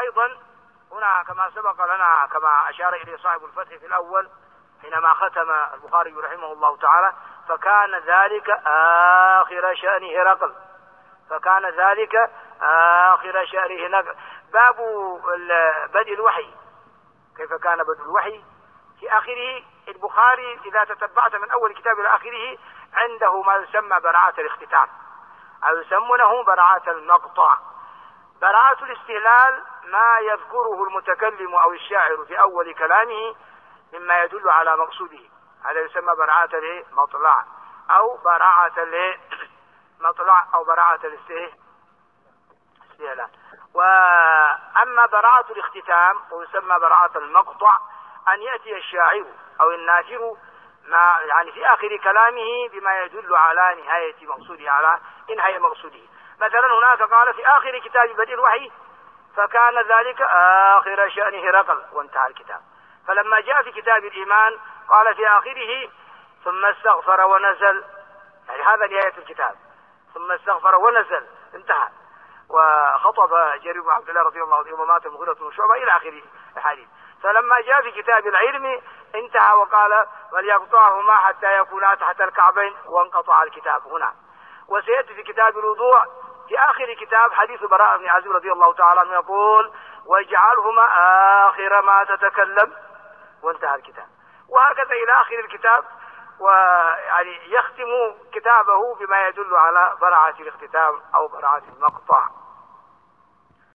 وأيضا هنا كما سبق لنا كما أشار إليه صاحب الفتح في الأول حينما ختم البخاري رحمه الله تعالى: فكان ذلك آخر شأن هرقل. فكان ذلك آخر شأنه هرقل. باب بدء الوحي، كيف كان بدء الوحي في آخره. البخاري إذا تتبعت من أول كتاب إلى آخره عنده ما يسمى براءة الاختتام، أو يسمونه براءة المقطع. براءة الاستهلال ما يذكره المتكلم أو الشاعر في أول كلامه مما يدل على مقصوده، هذا يسمى براءة المطلع أو براءة المطلع أو براءة الاستهلال. وأما براءة الاختتام ويسمى براءة المقطع أن يأتي الشاعر أو الناثر ما يعني في آخر كلامه بما يدل على نهاية مقصوده، على إنهاء مقصوده. مثلا هناك قال في آخر كتاب بدء الوحي: فكان ذلك آخر شأن هرقل، وانتهى الكتاب. فلما جاء في كتاب الإيمان قال في آخره: ثم استغفر ونزل، يعني هذا نهاية الكتاب، ثم استغفر ونزل، انتهى. وخطب جرير بن عبد الله رضي الله عنه ومات المغيرة بن شعبة إلى آخر الحديث. فلما جاء في كتاب العلم انتهى وقال: وليقطعهما حتى يكونا تحت الكعبين، وانقطع الكتاب هنا. وسيأتي في كتاب الوضوء في آخر كتاب حديث براء بن عازب رضي الله تعالى عنه يقول: واجعلهما آخر ما تتكلم، وانتهى الكتاب. وهكذا إلى آخر الكتاب، ويعني يختم كتابه بما يدل على براعة الاختتام أو براعة المقطع.